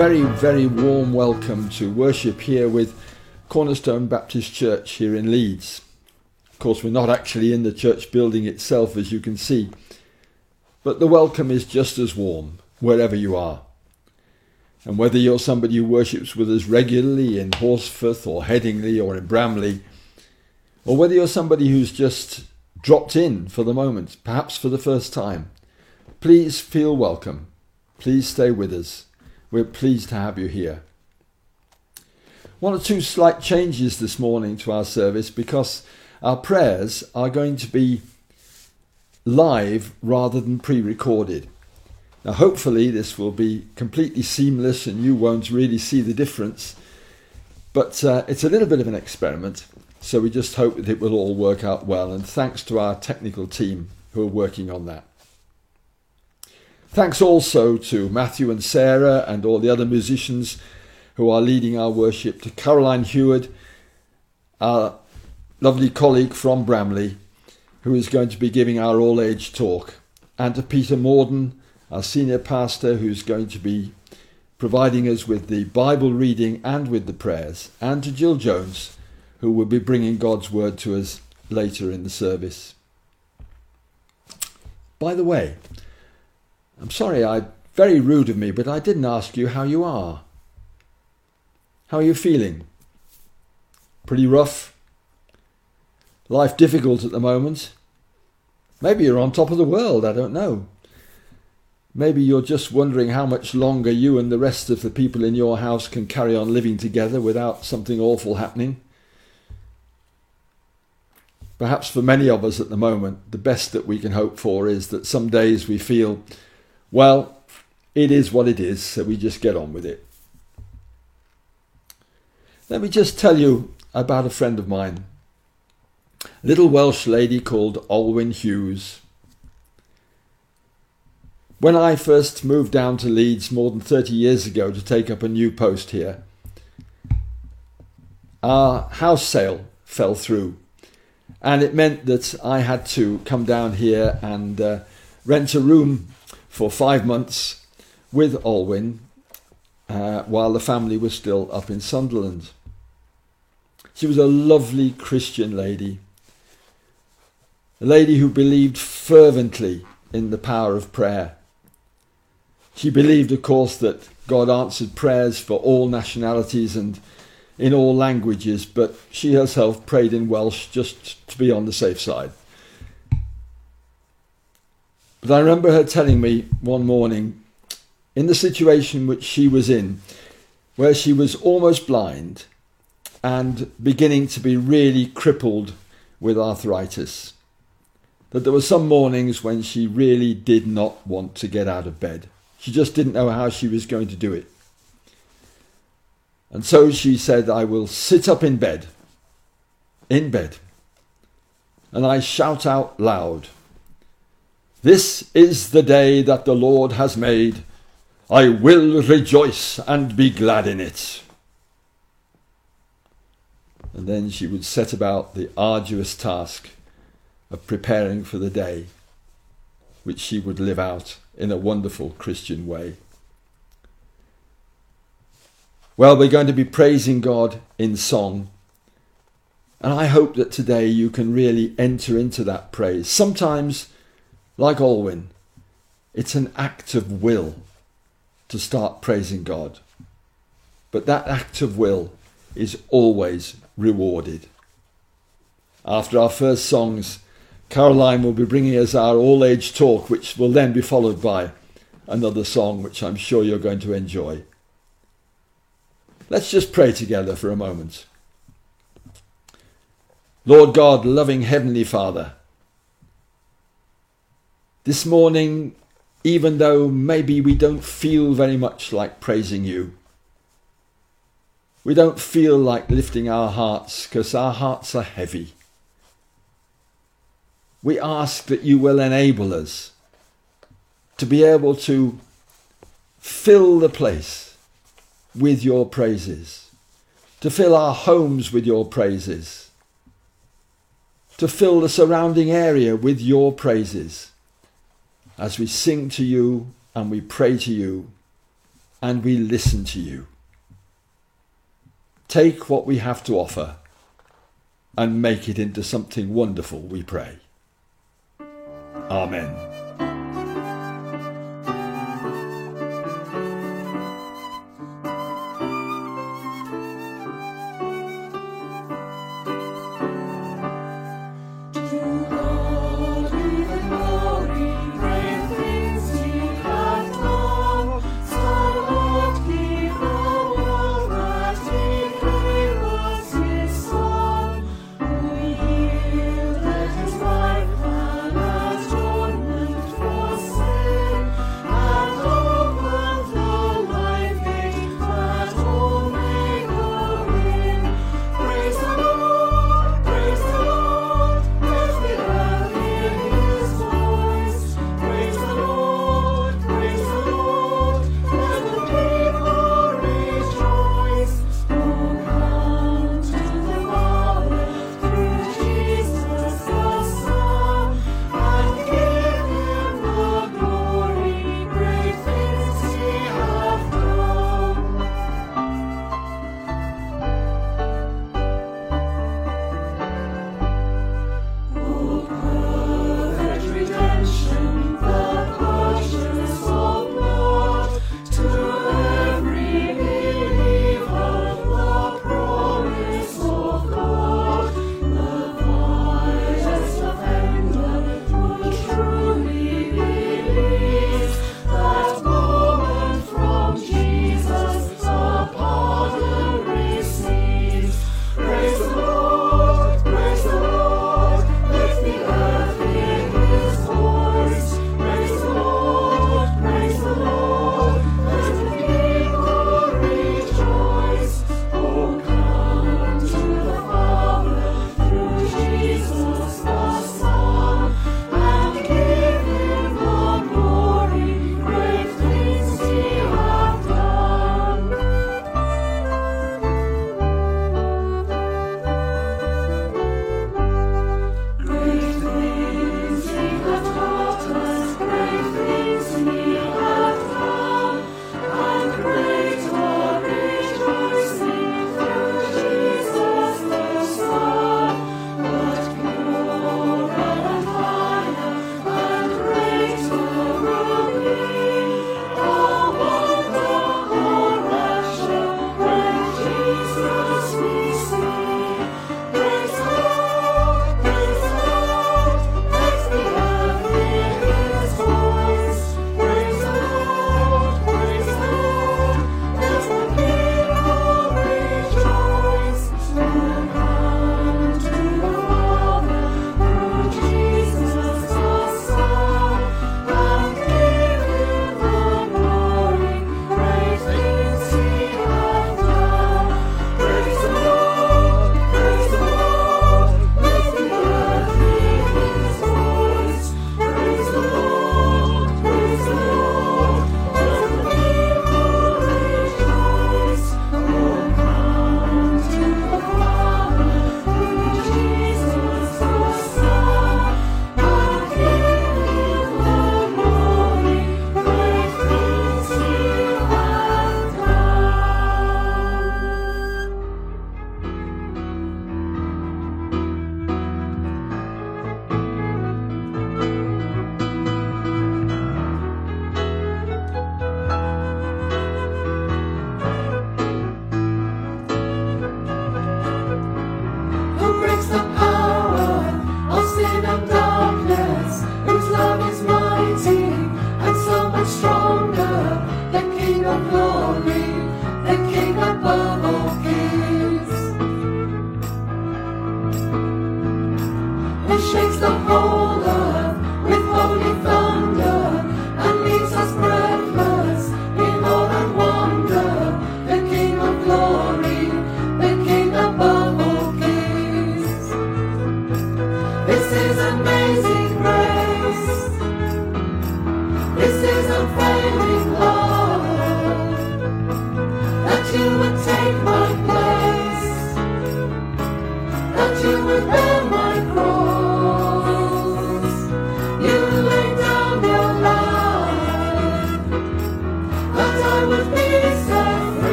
very, very warm welcome to worship here with Cornerstone Baptist Church here in Leeds. Of course, we're not actually in the church building itself, as you can see, but the welcome is just as warm wherever you are. And whether you're somebody who worships with us regularly in Horsforth or Headingley or in Bramley, or whether you're somebody who's just dropped in for the moment, perhaps for the first time, please feel welcome. Please stay with us. We're pleased to have you here. One or two slight changes this morning to our service because our prayers are going to be live rather than pre-recorded. Now hopefully this will be completely seamless and you won't really see the difference, but it's a little bit of an experiment, so we just hope that it will all work out well, and thanks to our technical team who are working on that. Thanks also to Matthew and Sarah and all the other musicians who are leading our worship, to Caroline Heward, our lovely colleague from Bramley, who is going to be giving our all-age talk, and to Peter Morden, our senior pastor, who's going to be providing us with the Bible reading and with the prayers, and to Jill Jones, who will be bringing God's word to us later in the service. By the way, I'm sorry, very rude of me, but I didn't ask you how you are. How are you feeling? Pretty rough? Life difficult at the moment? Maybe you're on top of the world, I don't know. Maybe you're just wondering how much longer you and the rest of the people in your house can carry on living together without something awful happening. Perhaps for many of us at the moment, the best that we can hope for is that some days we feel, well, it is what it is, so we just get on with it. Let me just tell you about a friend of mine, a little Welsh lady called Olwyn Hughes. When I first moved down to Leeds more than 30 years ago to take up a new post here, our house sale fell through, and it meant that I had to come down here and rent a room for 5 months with Olwyn while the family was still up in Sunderland. She was a lovely Christian lady, a lady who believed fervently in the power of prayer. She believed, of course, that God answered prayers for all nationalities and in all languages, but she herself prayed in Welsh just to be on the safe side. But I remember her telling me one morning, in the situation which she was in, where she was almost blind and beginning to be really crippled with arthritis, that there were some mornings when she really did not want to get out of bed. She just didn't know how she was going to do it. And so she said, I will sit up in bed, and I shout out loud, "This is the day that the Lord has made. I will rejoice and be glad in it." And then she would set about the arduous task of preparing for the day, which she would live out in a wonderful Christian way. Well, we're going to be praising God in song, and I hope that today you can really enter into that praise. Sometimes, like Olwyn, it's an act of will to start praising God. But that act of will is always rewarded. After our first songs, Caroline will be bringing us our all-age talk, which will then be followed by another song, which I'm sure you're going to enjoy. Let's just pray together for a moment. Lord God, loving Heavenly Father, this morning, even though maybe we don't feel very much like praising you, we don't feel like lifting our hearts because our hearts are heavy, we ask that you will enable us to be able to fill the place with your praises, to fill our homes with your praises, to fill the surrounding area with your praises, as we sing to you and we pray to you and we listen to you. Take what we have to offer and make it into something wonderful, we pray. Amen.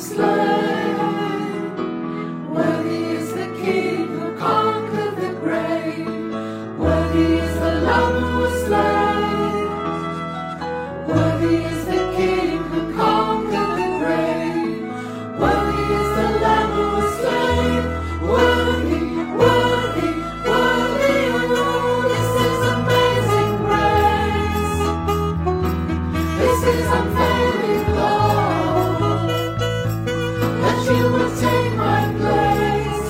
slain. Worthy is the King who conquered the grave. Worthy is the Lamb who was slain. Worthy is the King who conquered the grave. Worthy is the Lamb who was slain. Worthy, worthy, worthy. Oh, this is amazing grace. This is unfailing love. That you would take my place.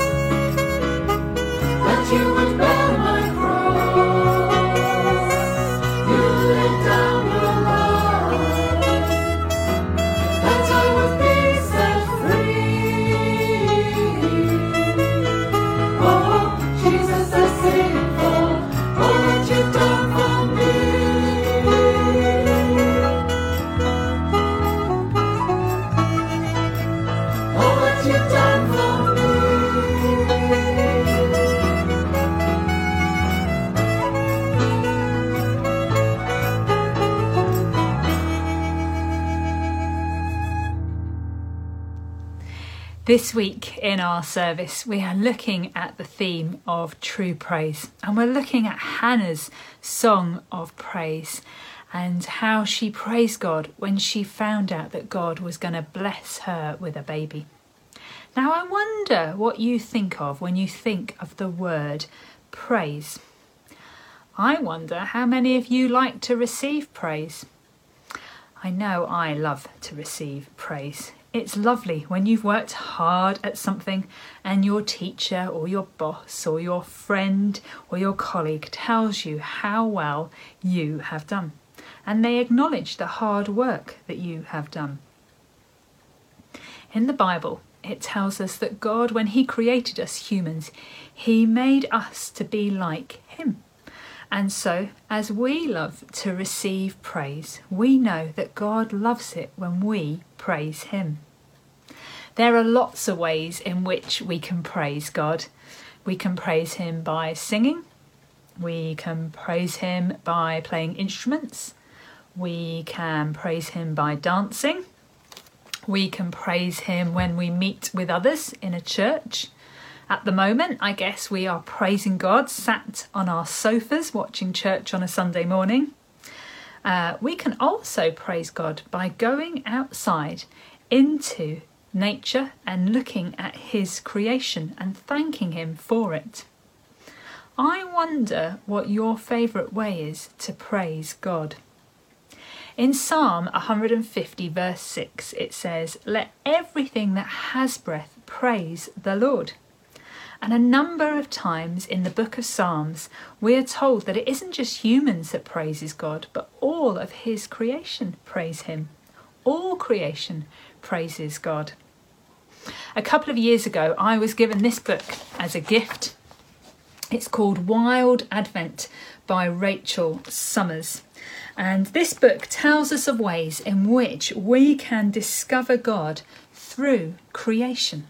That you would bear my cross. You laid down your life. That I would be set free. Oh, Jesus, I sing for all that you've done for me. All that you've done for me. This week in our service, we are looking at the theme of true praise, and we're looking at Hannah's song of praise and how she praised God when she found out that God was going to bless her with a baby. Now, I wonder what you think of when you think of the word praise. I wonder how many of you like to receive praise. I know I love to receive praise. It's lovely when you've worked hard at something and your teacher or your boss or your friend or your colleague tells you how well you have done, and they acknowledge the hard work that you have done. In the Bible, it tells us that God, when he created us humans, he made us to be like him. And so, as we love to receive praise, we know that God loves it when we praise him. There are lots of ways in which we can praise God. We can praise him by singing. We can praise him by playing instruments. We can praise him by dancing. We can praise him when we meet with others in a church. At the moment, I guess we are praising God sat on our sofas watching church on a Sunday morning. We can also praise God by going outside into nature and looking at his creation and thanking him for it. I wonder what your favourite way is to praise God. In Psalm 150 verse 6 it says, "Let everything that has breath praise the Lord." And a number of times in the book of Psalms, we are told that it isn't just humans that praises God, but all of his creation praise him. All creation praises God. A couple of years ago, I was given this book as a gift. It's called Wild Advent by Rachel Summers. And this book tells us of ways in which we can discover God through creation.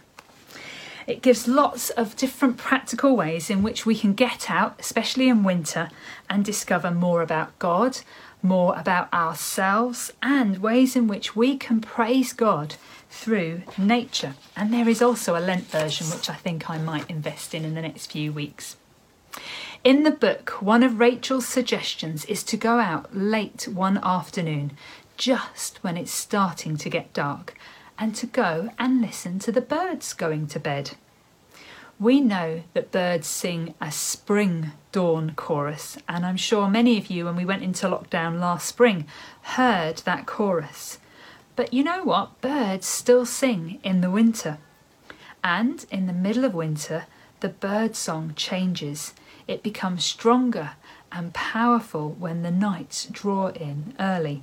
It gives lots of different practical ways in which we can get out, especially in winter, and discover more about God, more about ourselves, and ways in which we can praise God through nature. And there is also a Lent version, which I think I might invest in the next few weeks. In the book, one of Rachel's suggestions is to go out late one afternoon, just when it's starting to get dark, and to go and listen to the birds going to bed. We know that birds sing a spring dawn chorus, and I'm sure many of you, when we went into lockdown last spring, heard that chorus. But you know what? Birds still sing in the winter. And in the middle of winter, the bird song changes. It becomes stronger and powerful when the nights draw in early.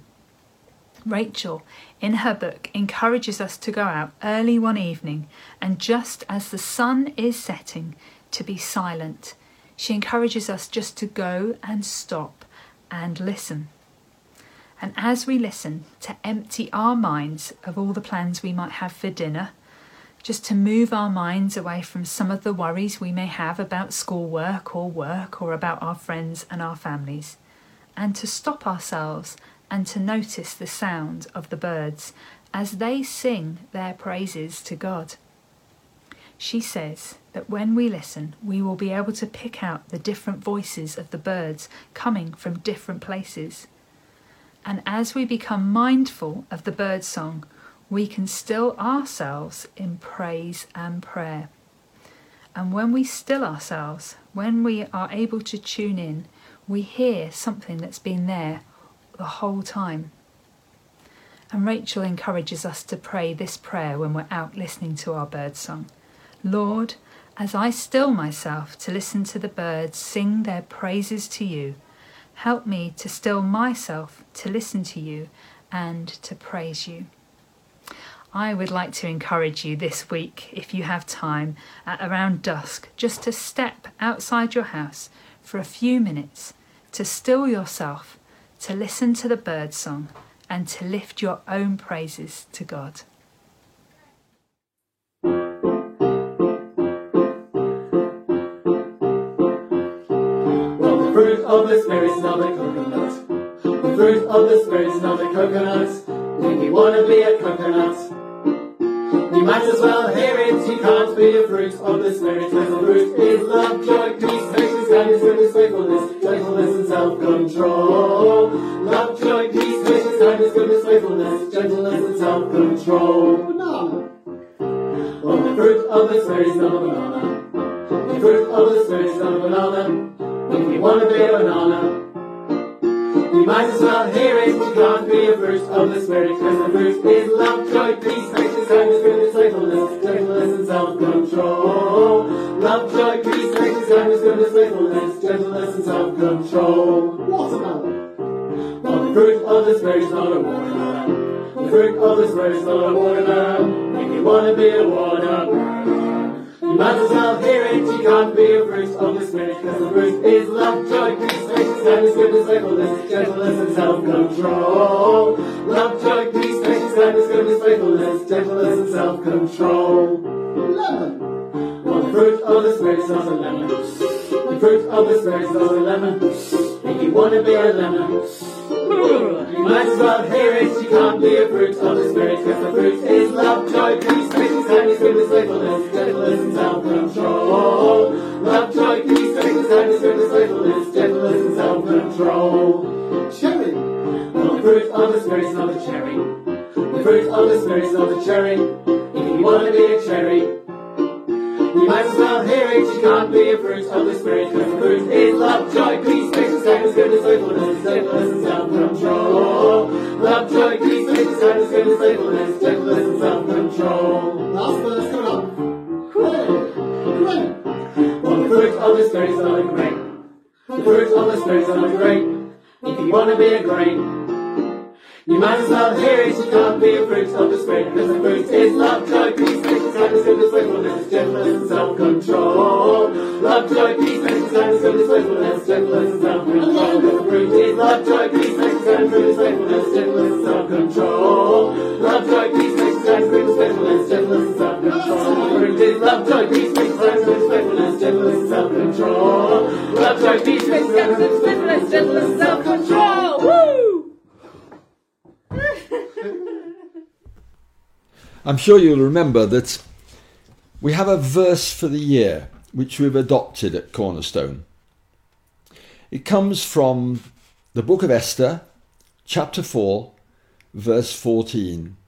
Rachel, in her book, encourages us to go out early one evening and just as the sun is setting, to be silent. She encourages us just to go and stop and listen. And as we listen, to empty our minds of all the plans we might have for dinner, just to move our minds away from some of the worries we may have about schoolwork or about our friends and our families, and to stop ourselves and to notice the sound of the birds as they sing their praises to God. She says that when we listen, we will be able to pick out the different voices of the birds coming from different places. And as we become mindful of the bird song, we can still ourselves in praise and prayer. And when we still ourselves, when we are able to tune in, we hear something that's been there the whole time. And Rachel encourages us to pray this prayer when we're out listening to our bird song. Lord, as I still myself to listen to the birds sing their praises to you, help me to still myself to listen to you and to praise you. I would like to encourage you this week, if you have time, at around dusk, just to step outside your house for a few minutes, to still yourself, to listen to the bird song and to lift your own praises to God. Well, the fruit of the Spirit's not a coconut. The fruit of the Spirit's not a coconut. If you want to be a coconut, you might as well hear it. You can't be a fruit of the Spirit. Because the fruit is love, joy, peace, patience, kindness, goodness, faithfulness, gentleness and self-control. Love, joy, peace, patience, kindness, goodness, faithfulness, gentleness and self-control. Banana. Well, the fruit of the Spirit is not a banana. The fruit of the Spirit is not a banana. If you want to be a banana, you might as well hear it. You can't be a fruit of the Spirit. Because the fruit is love, joy, peace, patience, kindness, goodness, faithfulness, gentleness and self-control. Love, joy, peace, patience, kindness, goodness, faithfulness, gentleness and self-control. Watermelon. Well, the fruit of the Spirit is not a watermelon. The fruit of the Spirit is not a watermelon. If you want to be a watermelon, you might as well hear it. You can't be a fruit of the Spirit. Because the fruit is love, joy, peace, patience, kindness, goodness, faithfulness, gentleness and self-control. Love, joy, peace, patience, kindness, goodness, faithfulness, gentleness and self-control. Lemon. Well, the fruit of the Spirit is not a lemon. The fruit of the Spirit is not a lemon. If you want to be a lemon, you might as well hear it. You can't be a fruit of the Spirit. Because the fruit is love, joy, peace, patience, kindness, goodness, faithfulness, gentleness and self-control. Love, joy, peace, patience, kindness, goodness, faithfulness, gentleness and self-control. Cherry. Well, the fruit of the Spirit is not a cherry. The fruit of the Spirit is not a cherry. If you want to be a cherry, you might as well hear it. You can't be a fruit of the Spirit. Because the fruit is love, joy, peace, patience, kindness, goodness, faithfulness, gentleness and self-control. Love, joy, peace, patience, kindness, goodness, faithfulness, gentleness and self-control. Last verse, come on. Grape. Well, the fruit of the Spirit is not a grape. The fruit of the Spirit is not a grape. If you want to be a grape, you might as well hear it. You can't be a fruit of the Spirit. Because the fruit is love, joy, peace, patience, kindness, goodness, faithfulness, gentleness and self-control. Love, joy, peace, patience, kindness, goodness, faithfulness, gentleness and self-control. Because the fruit is love, joy, peace, patience, kindness, goodness, faithfulness, gentleness and self-control. Love, joy, peace, patience, kindness, goodness, faithfulness, gentleness and self-control. The fruit is love, joy, peace, patience, kindness, goodness, faithfulness, gentleness and self-control. Love, joy, peace, patience, kindness, goodness, faithfulness, gentleness and self-control. Woo! I'm sure you'll remember that we have a verse for the year which we've adopted at Cornerstone. It comes from the book of Esther, chapter 4, verse 14.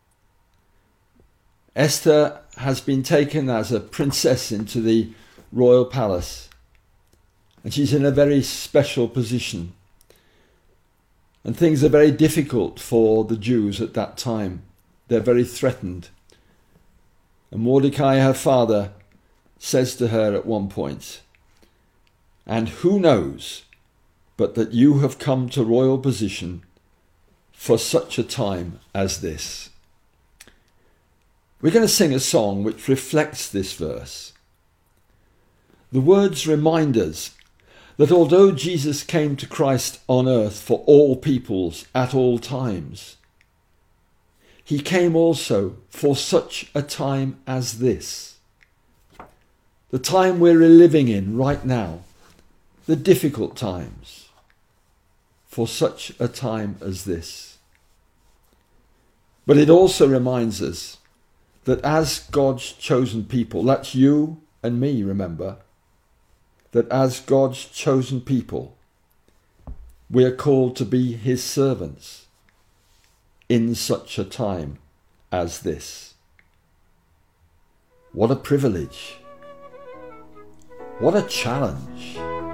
Esther has been taken as a princess into the royal palace, and she's in a very special position. And things are very difficult for the Jews at that time. They're very threatened. And Mordecai, her father, says to her at one point, "And who knows but that you have come to royal position for such a time as this?" We're going to sing a song which reflects this verse. The words remind us that although Jesus came to Christ on earth for all peoples at all times, he came also for such a time as this. The time we're living in right now, the difficult times, for such a time as this. But it also reminds us that as God's chosen people, that's you and me, remember, that as God's chosen people, we are called to be his servants in such a time as this. What a privilege. What a challenge.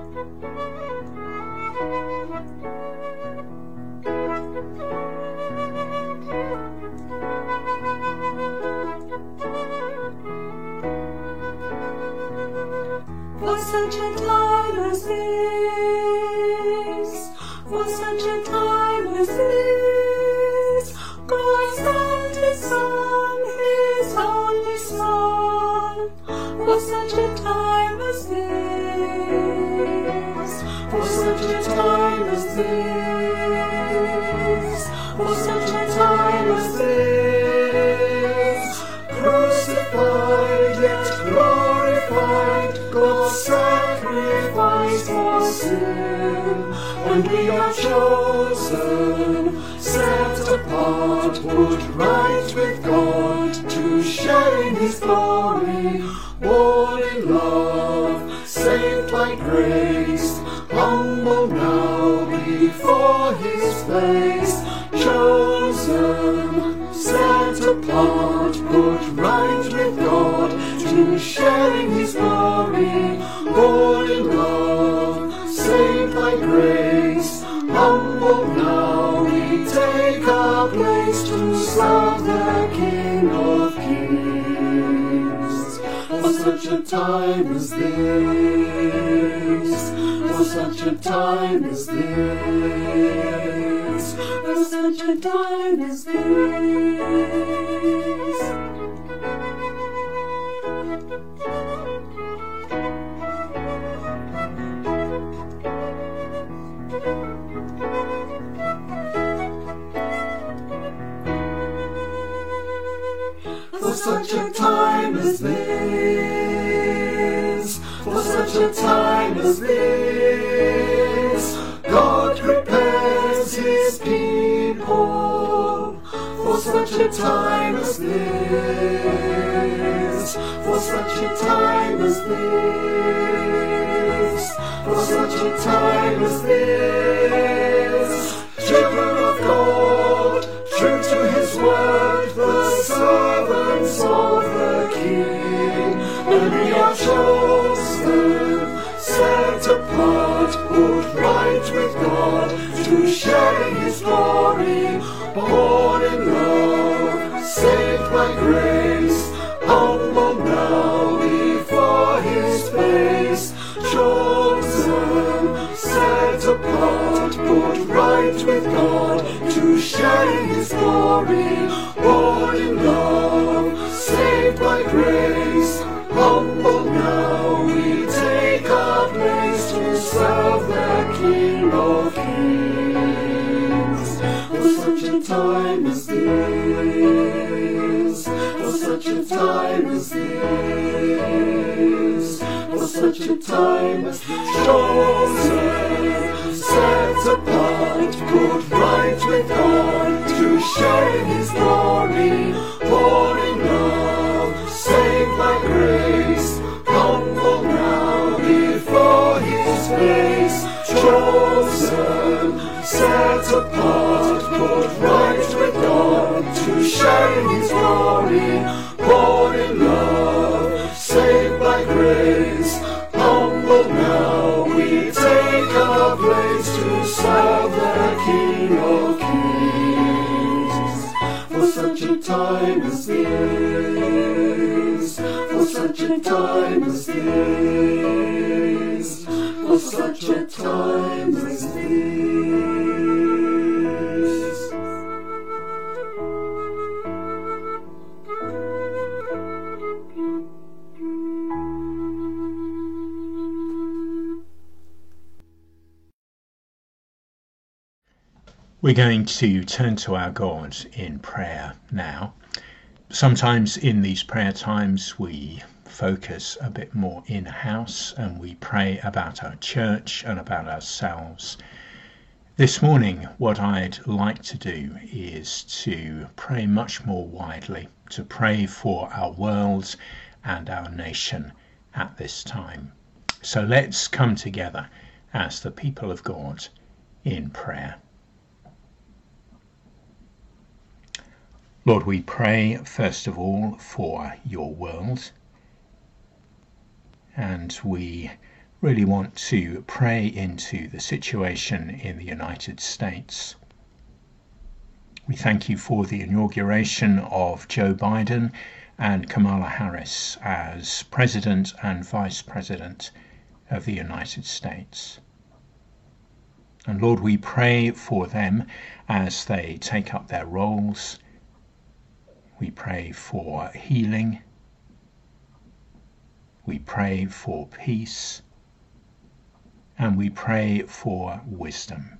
For such a time as this, for such a time as this, God sent his Son, his only Son. For such a time as this, for such a time as this, for such a time as this, crucified yet glorified, God's sacrifice for sin, and we are chosen, set apart, put right with God, to share in his glory, born in love, saved by grace, humble now before his face, chosen, set apart, put right with God, to share in his glory, born in love, saved by grace, humble now, we take our place to serve the King of Kings. For such a time as this, for such a time as this, for such a time as this. For such a time as this, for such a time as this, God prepares his people. For such a time as this, for such a time as this, for such a time as this, children of God, true to his word, the servants of the King, and we are chosen, set apart, put right with God, to share in his glory, born in love, saved by grace, humble now before his face, chosen, set apart, put right with God, to share in his glory, born in love, saved by grace, humble now, we take our place to serve the King of Kings. For such a time as this, for such a time as this, for such a time as this, chosen, set apart, put right with God, to share in his glory, born in love, saved by grace, humble now before his face, chosen, set apart, put right with God, to share in his glory, born in love, saved by grace, humble now, we take our place to serve the King of Kings. For such a time as this, for such a time as this, for such a time as this. We're going to turn to our God in prayer now. Sometimes in these prayer times we focus a bit more in-house and we pray about our church and about ourselves. This morning, what I'd like to do is to pray much more widely, to pray for our world and our nation at this time. So let's come together as the people of God in prayer. Lord, we pray first of all for your world, and we really want to pray into the situation in the United States. We thank you for the inauguration of Joe Biden and Kamala Harris as President and Vice President of the United States. And Lord, we pray for them as they take up their roles. We pray for healing. We pray for peace. And we pray for wisdom.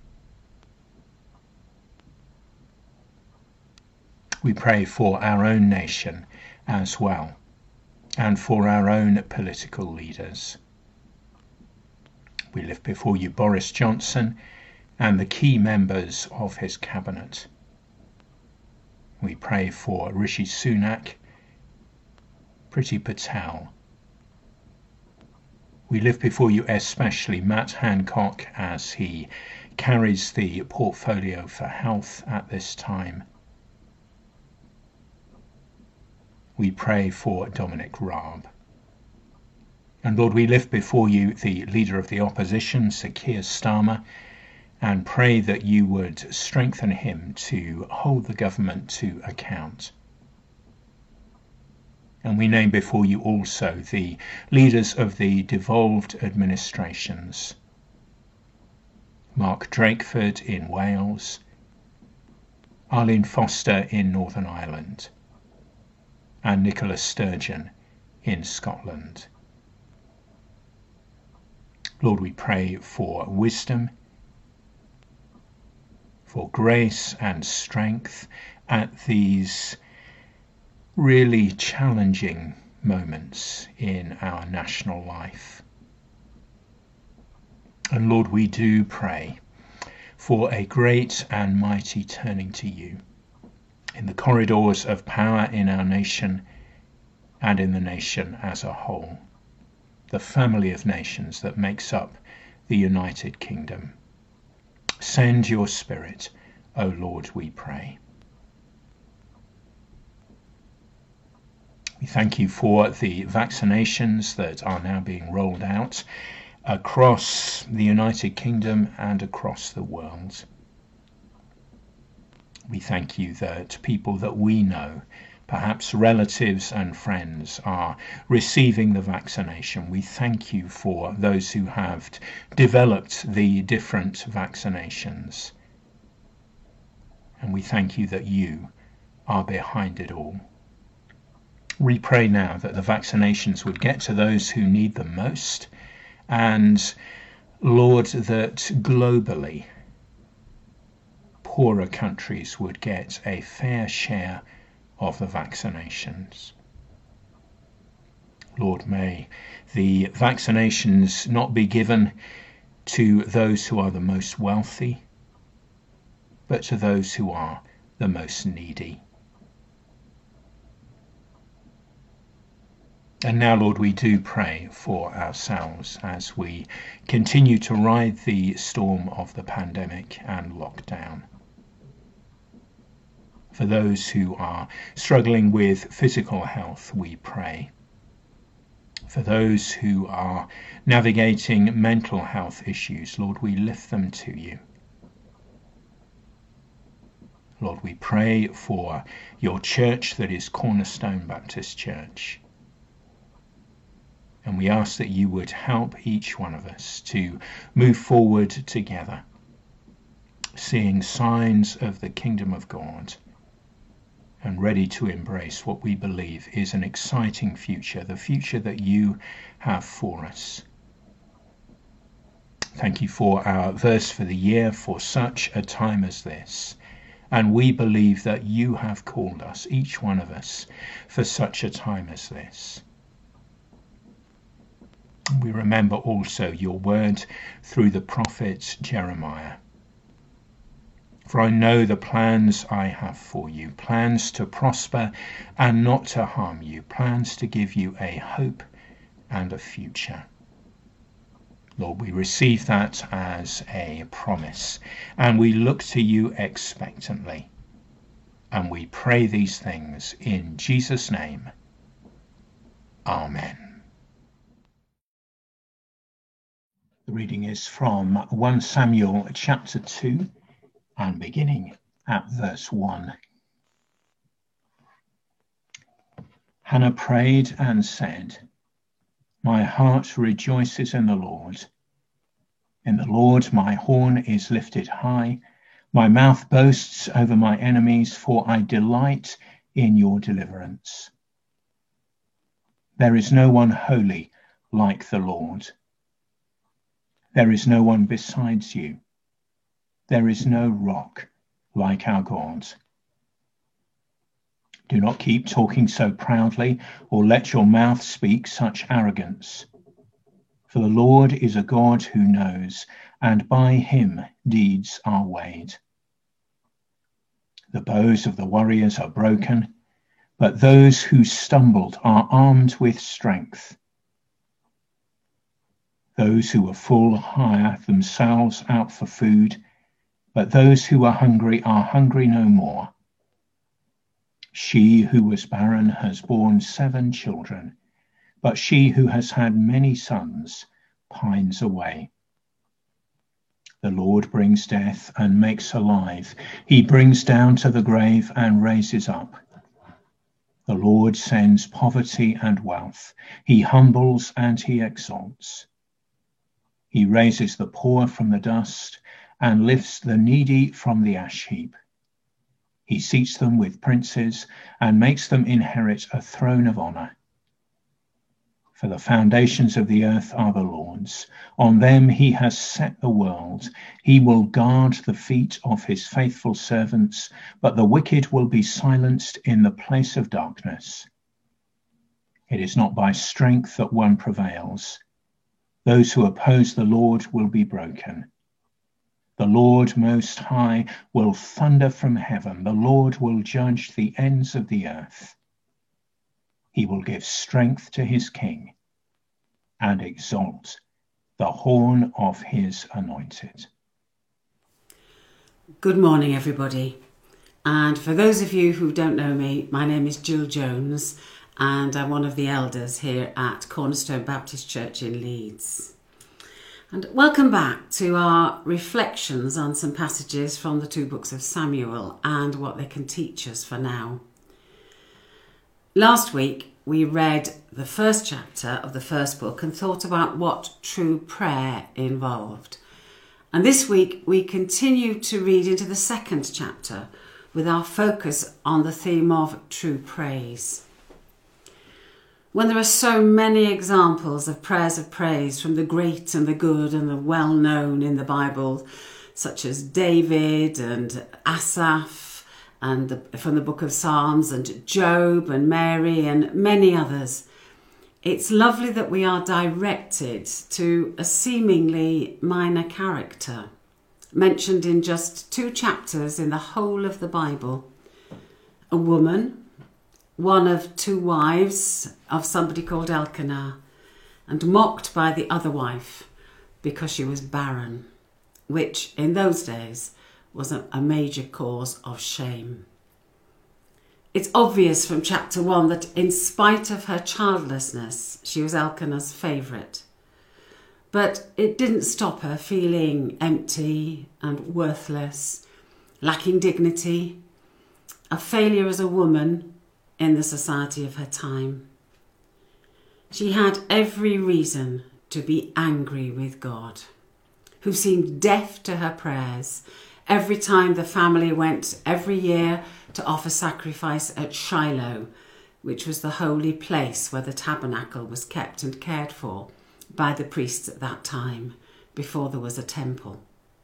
We pray for our own nation as well, and for our own political leaders. We lift before you Boris Johnson and the key members of his cabinet. We pray for Rishi Sunak, Priti Patel. We lift before you especially Matt Hancock as he carries the portfolio for health at this time. We pray for Dominic Raab. And Lord, we lift before you the leader of the opposition, Sir Keir Starmer, and pray that you would strengthen him to hold the government to account. And we name before you also the leaders of the devolved administrations. Mark Drakeford in Wales, Arlene Foster in Northern Ireland, and Nicola Sturgeon in Scotland. Lord, we pray for wisdom, for grace and strength at these really challenging moments in our national life. And Lord, we do pray for a great and mighty turning to you in the corridors of power in our nation and in the nation as a whole, the family of nations that makes up the United Kingdom. Send your Spirit, O Lord, we pray. We thank you for the vaccinations that are now being rolled out across the United Kingdom and across the world. We thank you that people that we know, perhaps relatives and friends, are receiving the vaccination. We thank you for those who have developed the different vaccinations. And we thank you that you are behind it all. We pray now that the vaccinations would get to those who need them most, and Lord, that globally poorer countries would get a fair share of the vaccinations. Lord, may the vaccinations not be given to those who are the most wealthy, but to those who are the most needy. And now, Lord, we do pray for ourselves as we continue to ride the storm of the pandemic and lockdown. For those who are struggling with physical health, we pray. For those who are navigating mental health issues, Lord, we lift them to you. Lord, we pray for your church that is Cornerstone Baptist Church. And we ask that you would help each one of us to move forward together, seeing signs of the kingdom of God and ready to embrace what we believe is an exciting future, the future that you have for us. Thank you for our verse for the year, for such a time as this. And we believe that you have called us, each one of us, for such a time as this. We remember also your word through the prophet Jeremiah. For I know the plans I have for you, plans to prosper and not to harm you, plans to give you a hope and a future. Lord, we receive that as a promise, and we look to you expectantly. And we pray these things in Jesus' name. Amen. The reading is from 1 Samuel chapter 2 and beginning at verse 1. Hannah prayed and said, "My heart rejoices in the Lord. In the Lord my horn is lifted high. My mouth boasts over my enemies, for I delight in your deliverance. There is no one holy like the Lord. There is no one besides you. There is no rock like our God. Do not keep talking so proudly, or let your mouth speak such arrogance. For the Lord is a God who knows, and by him deeds are weighed. The bows of the warriors are broken, but those who stumbled are armed with strength. Those who are full hire themselves out for food, but those who are hungry no more. She who was barren has borne 7 children, but she who has had many sons pines away. The Lord brings death and makes alive. He brings down to the grave and raises up. The Lord sends poverty and wealth. He humbles and he exalts. He raises the poor from the dust and lifts the needy from the ash heap. He seats them with princes and makes them inherit a throne of honor. For the foundations of the earth are the Lord's. On them he has set the world. He will guard the feet of his faithful servants, but the wicked will be silenced in the place of darkness. It is not by strength that one prevails. Those who oppose the Lord will be broken. The Lord Most High will thunder from heaven. The Lord will judge the ends of the earth. He will give strength to his king and exalt the horn of his anointed. Good morning, everybody. And for those of you who don't know me, my name is Jill Jones, and I'm one of the elders here at Cornerstone Baptist Church in Leeds. And welcome back to our reflections on some passages from the 2 books of Samuel and what they can teach us for now. Last week, we read the first chapter of the first book and thought about what true prayer involved. And this week, we continue to read into the second chapter with our focus on the theme of true praise. When there are so many examples of prayers of praise from the great and the good and the well-known in the Bible, such as David and Asaph, and from the book of Psalms, and Job and Mary and many others, it's lovely that we are directed to a seemingly minor character, mentioned in just 2 chapters in the whole of the Bible. A woman, one of 2 wives of somebody called Elkanah, and mocked by the other wife because she was barren, which in those days was a major cause of shame. It's obvious from chapter 1 that in spite of her childlessness, she was Elkanah's favourite. But it didn't stop her feeling empty and worthless, lacking dignity, a failure as a woman in the society of her time. She had every reason to be angry with God, who seemed deaf to her prayers every time the family went every year to offer sacrifice at Shiloh, which was the holy place where the tabernacle was kept and cared for by the priests at that time, before there was a temple.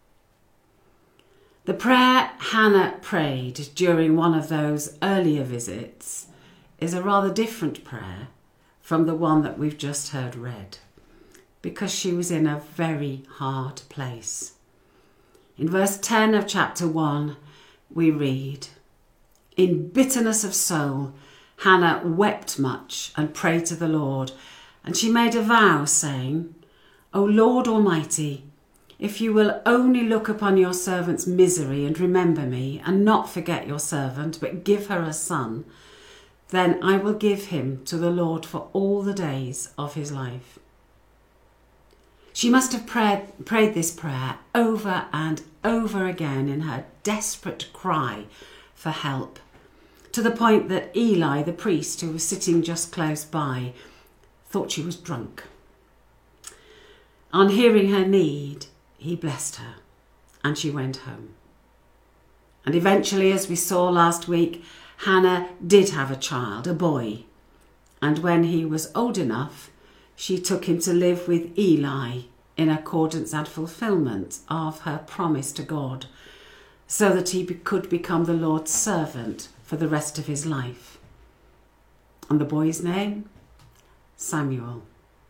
The prayer Hannah prayed during one of those earlier visits is a rather different prayer from the one that we've just heard read, because she was in a very hard place. In verse 10 of chapter 1, we read, "In bitterness of soul, Hannah wept much and prayed to the Lord, and she made a vow, saying, O Lord Almighty, if you will only look upon your servant's misery and remember me, and not forget your servant, but give her a son, then I will give him to the Lord for all the days of his life." She must have prayed this prayer over and over again in her desperate cry for help, to the point that Eli, the priest who was sitting just close by, thought she was drunk. On hearing her need, he blessed her, and she went home. And eventually, as we saw last week, Hannah did have a child, a boy, and when he was old enough, she took him to live with Eli in accordance and fulfillment of her promise to God, so that he could become the Lord's servant for the rest of his life. And the boy's name? Samuel.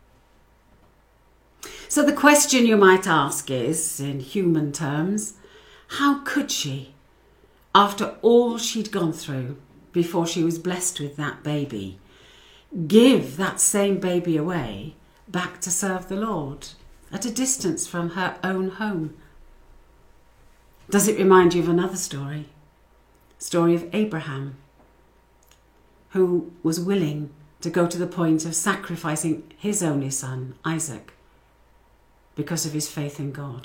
So the question you might ask is, in human terms, how could she, after all she'd gone through before she was blessed with that baby, give that same baby away back to serve the Lord at a distance from her own home? Does it remind you of another story? Story of Abraham, who was willing to go to the point of sacrificing his only son, Isaac, because of his faith in God.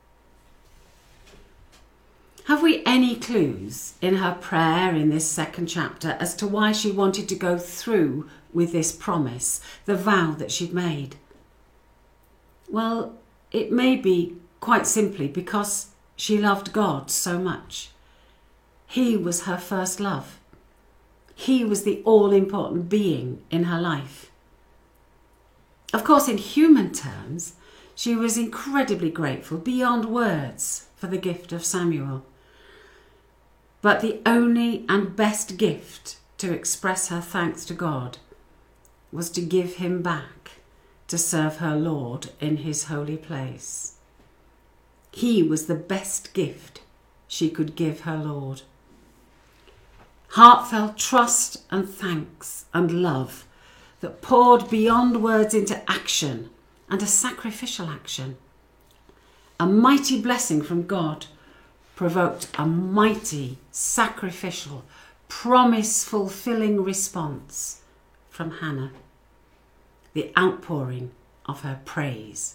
Have we any clues in her prayer in this second chapter as to why she wanted to go through with this promise, the vow that she'd made? Well, it may be quite simply because she loved God so much. He was her first love. He was the all-important being in her life. Of course, in human terms, she was incredibly grateful beyond words for the gift of Samuel. But the only and best gift to express her thanks to God was to give him back to serve her Lord in his holy place. He was the best gift she could give her Lord. Heartfelt trust and thanks and love that poured beyond words into action, and a sacrificial action. A mighty blessing from God provoked a mighty, sacrificial, promise-fulfilling response from Hannah, the outpouring of her praise.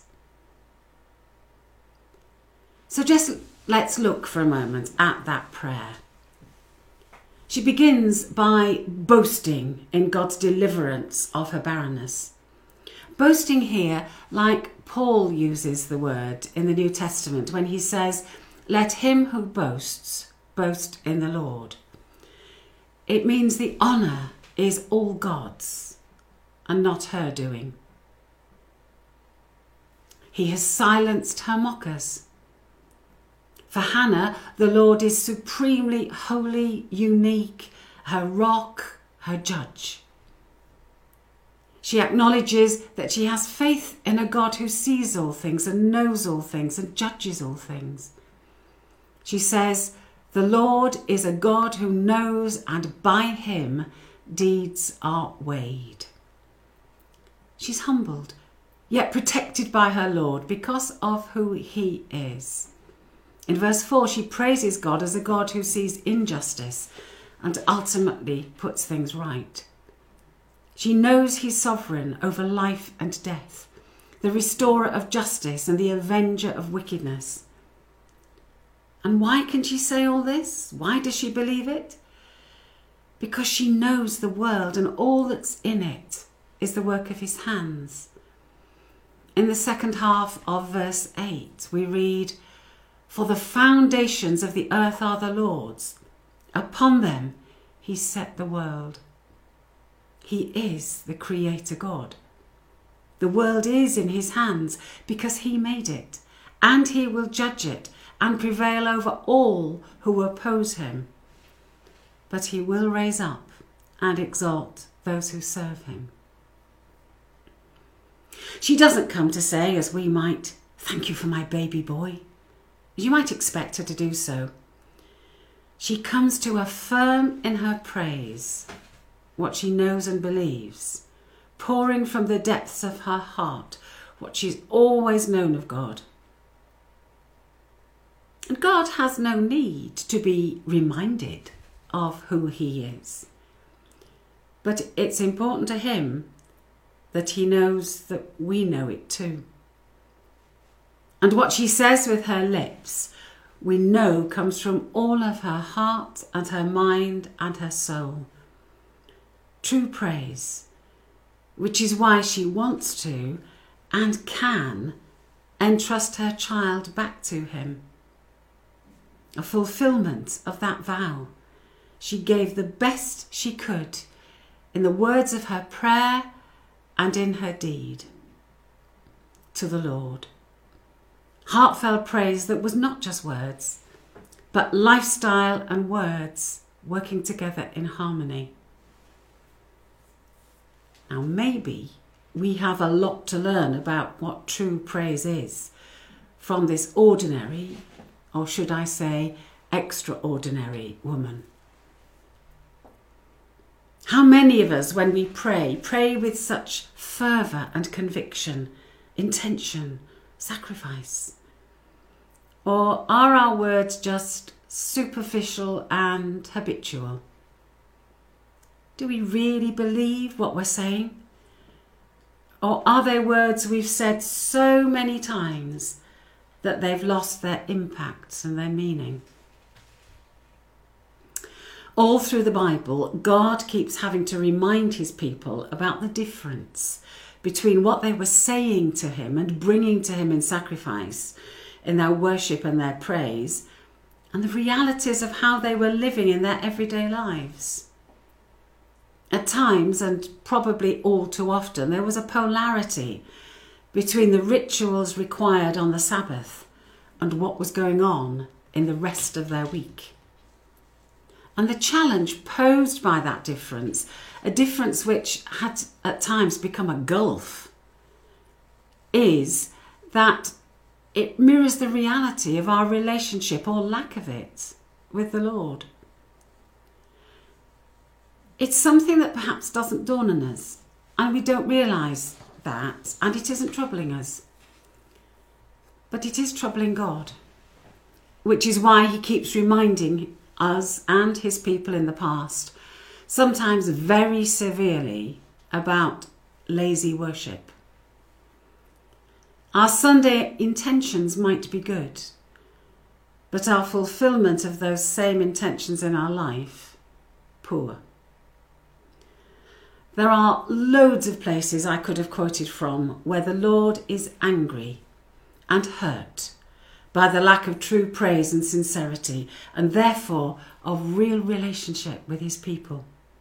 So just let's look for a moment at that prayer. She begins by boasting in God's deliverance of her barrenness. Boasting here, like Paul uses the word in the New Testament when he says, "Let him who boasts, boast in the Lord." It means the honour is all God's and not her doing. He has silenced her mockers. For Hannah, the Lord is supremely holy, unique, her rock, her judge. She acknowledges that she has faith in a God who sees all things and knows all things and judges all things. She says, "The Lord is a God who knows, and by him deeds are weighed." She's humbled, yet protected by her Lord because of who he is. In verse 4, she praises God as a God who sees injustice and ultimately puts things right. She knows he's sovereign over life and death, the restorer of justice and the avenger of wickedness. And why can she say all this? Why does she believe it? Because she knows the world and all that's in it is the work of his hands. In the second half of verse 8, we read, "For the foundations of the earth are the Lord's. Upon them he set the world." He is the Creator God. The world is in his hands because he made it, and he will judge it and prevail over all who oppose him. But he will raise up and exalt those who serve him. She doesn't come to say, as we might, "Thank you for my baby boy." You might expect her to do so. She comes to affirm in her praise what she knows and believes, pouring from the depths of her heart what she's always known of God. And God has no need to be reminded of who he is. But it's important to him that he knows that we know it too. And what she says with her lips, we know comes from all of her heart and her mind and her soul. True praise, which is why she wants to and can entrust her child back to him. A fulfillment of that vow. She gave the best she could in the words of her prayer and in her deed to the Lord. Heartfelt praise that was not just words, but lifestyle and words working together in harmony. Now maybe we have a lot to learn about what true praise is from this ordinary, or should I say extraordinary woman. How many of us, when we pray with such fervour and conviction, intention, sacrifice? Or are our words just superficial and habitual? Do we really believe what we're saying? Or are they words we've said so many times that they've lost their impact and their meaning? All through the Bible, God keeps having to remind his people about the difference between what they were saying to him and bringing to him in sacrifice, in their worship and their praise, and the realities of how they were living in their everyday lives. At times, and probably all too often, there was a polarity between the rituals required on the Sabbath and what was going on in the rest of their week. And the challenge posed by that difference, a difference which had at times become a gulf, is that it mirrors the reality of our relationship, or lack of it, with the Lord. It's something that perhaps doesn't dawn on us, and we don't realise that, and it isn't troubling us. But it is troubling God, which is why he keeps reminding us and his people in the past, sometimes very severely, about lazy worship. Our Sunday intentions might be good, but our fulfilment of those same intentions in our life, poor. There are loads of places I could have quoted from where the Lord is angry and hurt by the lack of true praise and sincerity, and therefore of real relationship with his people.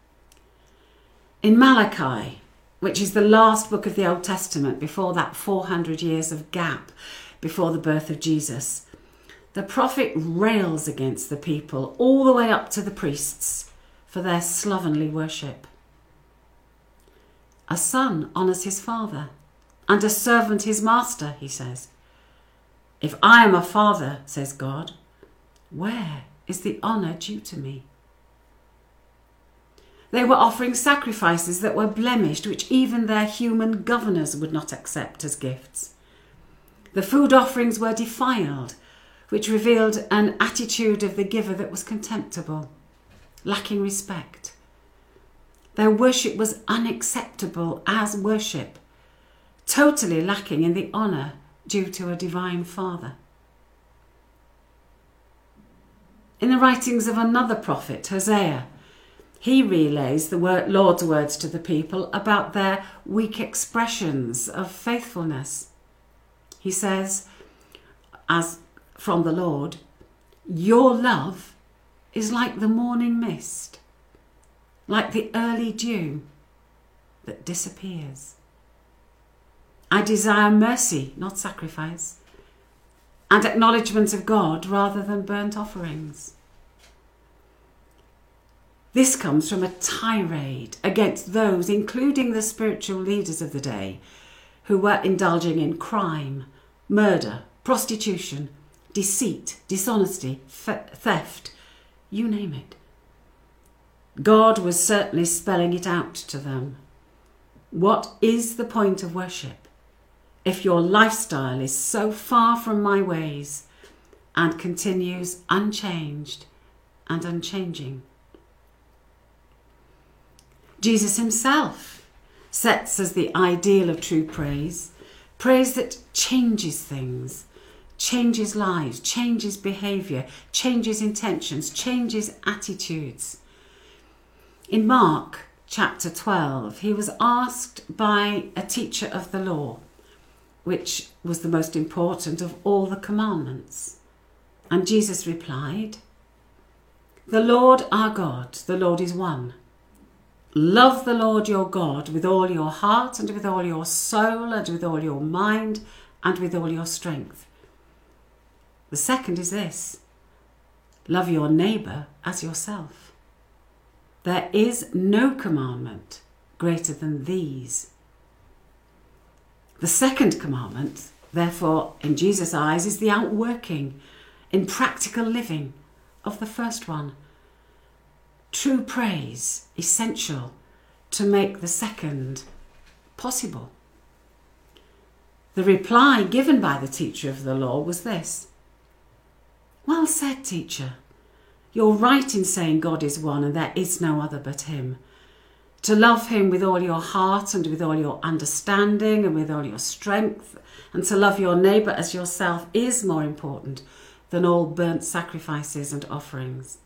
In Malachi, which is the last book of the Old Testament before that 400 years of gap before the birth of Jesus, the prophet rails against the people all the way up to the priests for their slovenly worship. A son honours his father, and a servant his master, he says. If I am a father, says God, where is the honour due to me? They were offering sacrifices that were blemished, which even their human governors would not accept as gifts. The food offerings were defiled, which revealed an attitude of the giver that was contemptible, lacking respect. Their worship was unacceptable as worship, totally lacking in the honour due to a divine Father. In the writings of another prophet, Hosea, he relays the Lord's words to the people about their weak expressions of faithfulness. He says, as from the Lord, your love is like the morning mist, like the early dew that disappears. I desire mercy, not sacrifice, and acknowledgement of God rather than burnt offerings. This comes from a tirade against those, including the spiritual leaders of the day, who were indulging in crime, murder, prostitution, deceit, dishonesty, theft, you name it. God was certainly spelling it out to them. What is the point of worship if your lifestyle is so far from my ways and continues unchanged and unchanging? Jesus himself sets as the ideal of true praise, praise that changes things, changes lives, changes behaviour, changes intentions, changes attitudes. In Mark chapter 12, he was asked by a teacher of the law, which was the most important of all the commandments. And Jesus replied, "The Lord our God, the Lord is one. Love the Lord your God with all your heart and with all your soul and with all your mind and with all your strength. The second is this: love your neighbour as yourself. There is no commandment greater than these." The second commandment, therefore, in Jesus' eyes, is the outworking in practical living of the first one. True praise, essential to make the second possible. The reply given by the teacher of the law was this: "Well said, teacher. You're right in saying God is one and there is no other but him. To love him with all your heart and with all your understanding and with all your strength, and to love your neighbour as yourself is more important than all burnt sacrifices and offerings."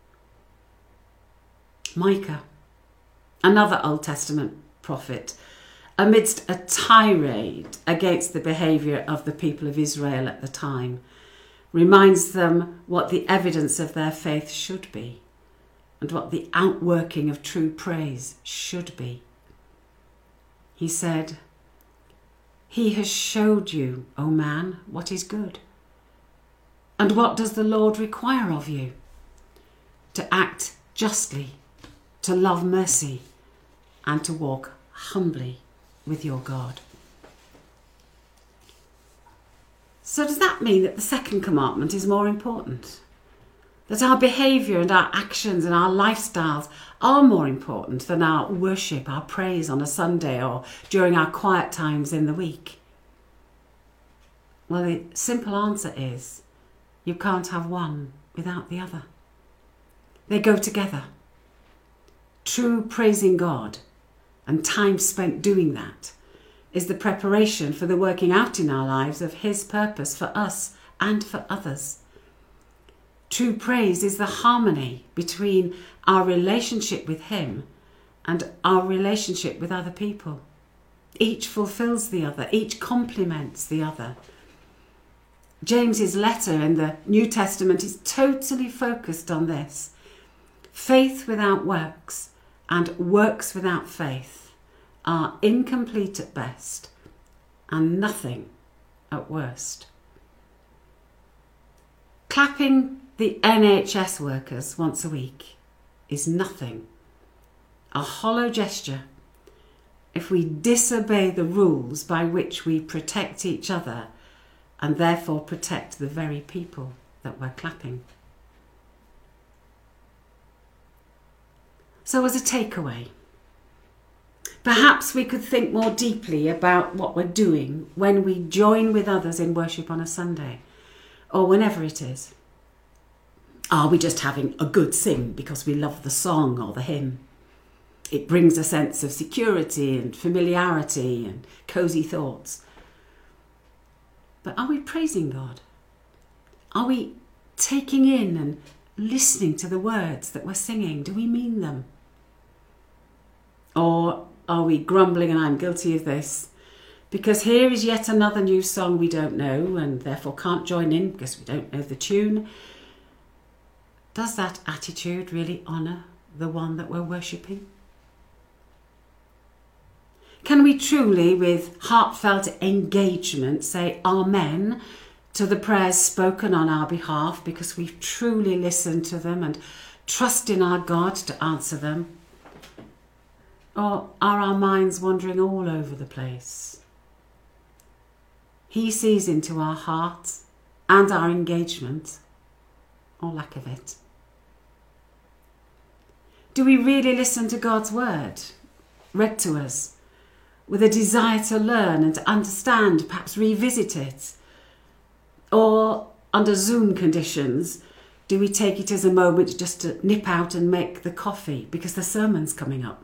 Micah, another Old Testament prophet, amidst a tirade against the behaviour of the people of Israel at the time, reminds them what the evidence of their faith should be and what the outworking of true praise should be. He said, "He has showed you, O man, what is good. And what does the Lord require of you? To act justly, to love mercy, and to walk humbly with your God." So does that mean that the second commandment is more important? That our behaviour and our actions and our lifestyles are more important than our worship, our praise on a Sunday or during our quiet times in the week? Well, the simple answer is you can't have one without the other. They go together. True praising God and time spent doing that is the preparation for the working out in our lives of his purpose for us and for others. True praise is the harmony between our relationship with him and our relationship with other people. Each fulfills the other, each complements the other. James's letter in the New Testament is totally focused on this. Faith without works and works without faith are incomplete at best and nothing at worst. Clapping the NHS workers once a week is nothing, a hollow gesture, if we disobey the rules by which we protect each other and therefore protect the very people that we're clapping. So as a takeaway, perhaps we could think more deeply about what we're doing when we join with others in worship on a Sunday, or whenever it is. Are we just having a good sing because we love the song or the hymn? It brings a sense of security and familiarity and cosy thoughts. But are we praising God? Are we taking in and listening to the words that we're singing? Do we mean them? Or are we grumbling, and I'm guilty of this, because here is yet another new song we don't know and therefore can't join in because we don't know the tune? Does that attitude really honour the one that we're worshipping? Can we truly, with heartfelt engagement, say Amen to the prayers spoken on our behalf because we've truly listened to them and trust in our God to answer them? Or are our minds wandering all over the place? He sees into our hearts and our engagement, or lack of it? Do we really listen to God's word, read to us, with a desire to learn and to understand, perhaps revisit it? Or under Zoom conditions, do we take it as a moment just to nip out and make the coffee because the sermon's coming up?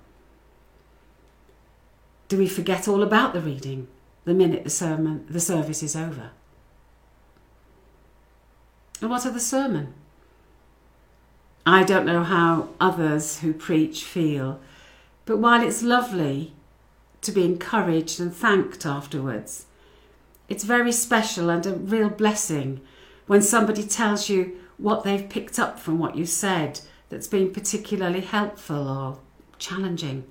Do we forget all about the reading the minute the service is over? And what of the sermon? I don't know how others who preach feel, but while it's lovely to be encouraged and thanked afterwards, it's very special and a real blessing when somebody tells you what they've picked up from what you said that's been particularly helpful or challenging.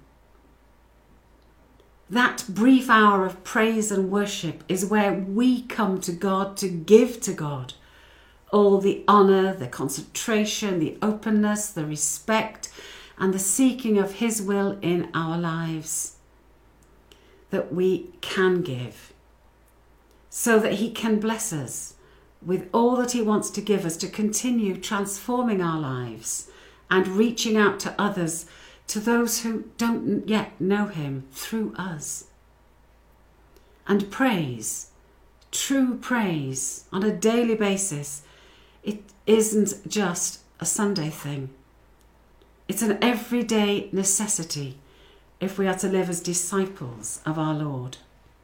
That brief hour of praise and worship is where we come to God to give to God all the honour, the concentration, the openness, the respect, and the seeking of His will in our lives that we can give, so that He can bless us with all that He wants to give us to continue transforming our lives and reaching out to others, to those who don't yet know Him through us. And praise, true praise on a daily basis, it isn't just a Sunday thing. It's an everyday necessity if we are to live as disciples of our Lord.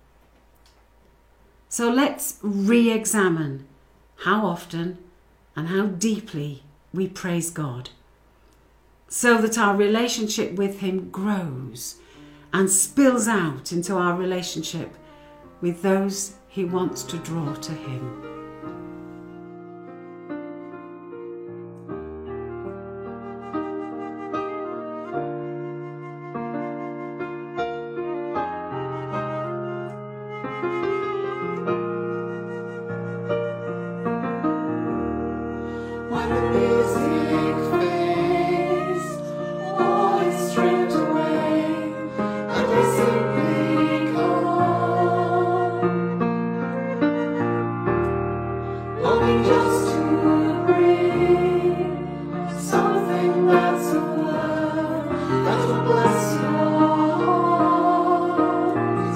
So let's re-examine how often and how deeply we praise God, so that our relationship with Him grows and spills out into our relationship with those He wants to draw to Him. When the music fades, all is stripped away, and we simply come, longing just to bring something that's a word that will bless your heart.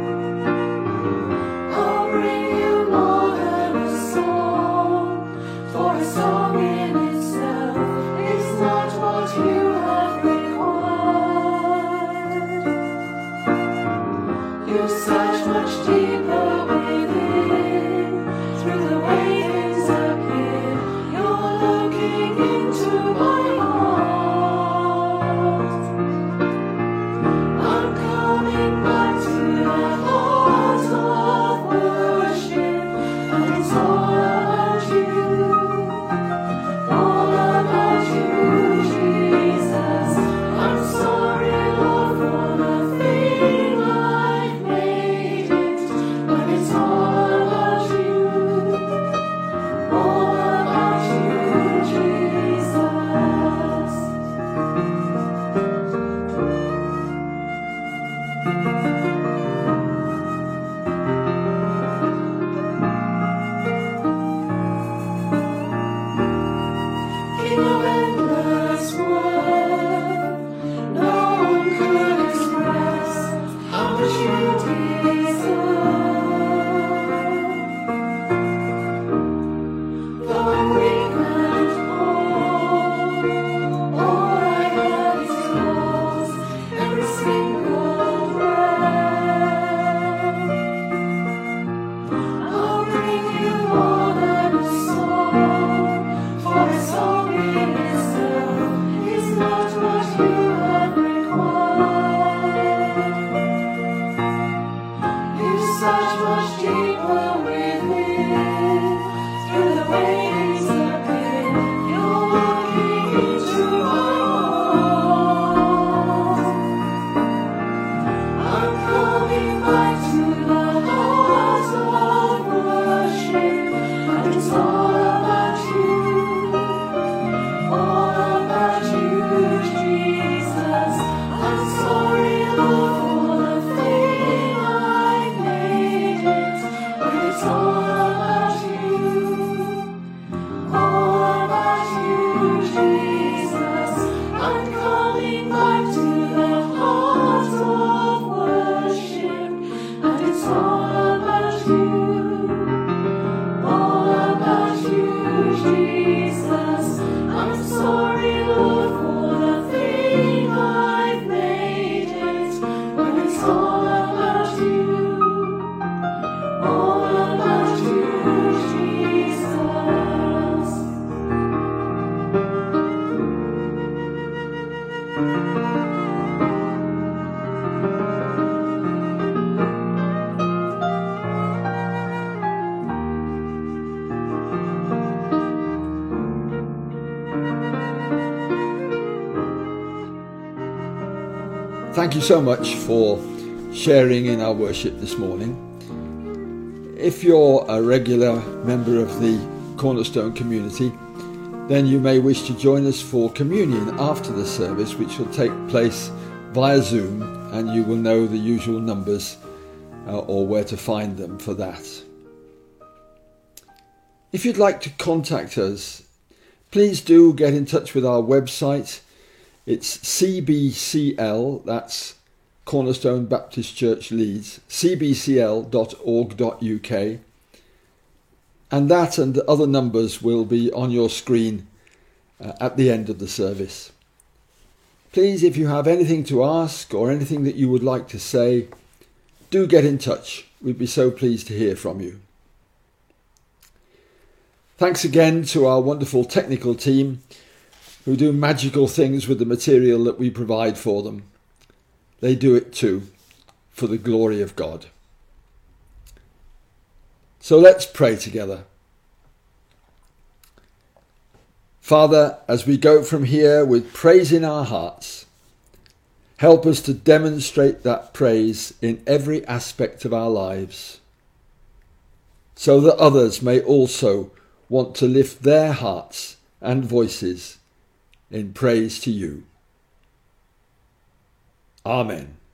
I'll bring you more than a song, for a song in itself is not what you have required. You search much deeper within, through the way things appear. You're looking into my heart. I'm coming back to the heart of worship, and it's all about you. All about you, Jesus. I'm sorry, Lord, for the thing I've made it, but it's all about you. All about you, Jesus. King of endless worth, no one could express how much you deserve. Though I'm weak and all I have is yours, every single breath. I'll bring you more than a song, for a song in itself is not what you have required. You search much deeper within, through the way things appear. You're looking into my heart. I'm coming back to the heart of worship, and it's all about you. All about you, Jesus. I'm sorry, Lord, for the thing I made it, but it's all about you. thank you so much for sharing in our worship this morning. If you're a regular member of the Cornerstone community, then you may wish to join us for communion after the service, which will take place via Zoom, and you will know the usual numbers or where to find them for that. If you'd like to contact us, please do get in touch with our website. It's CBCL, that's Cornerstone Baptist Church Leeds, cbcl.org.uk, and that and other numbers will be on your screen at the end of the service. Please, if you have anything to ask or anything that you would like to say, do get in touch. We'd be so pleased to hear from you. Thanks again to our wonderful technical team who do magical things with the material that we provide for them. They do it too, for the glory of God. So let's pray together. Father, as we go from here with praise in our hearts, help us to demonstrate that praise in every aspect of our lives, so that others may also want to lift their hearts and voices in praise to you. Amen.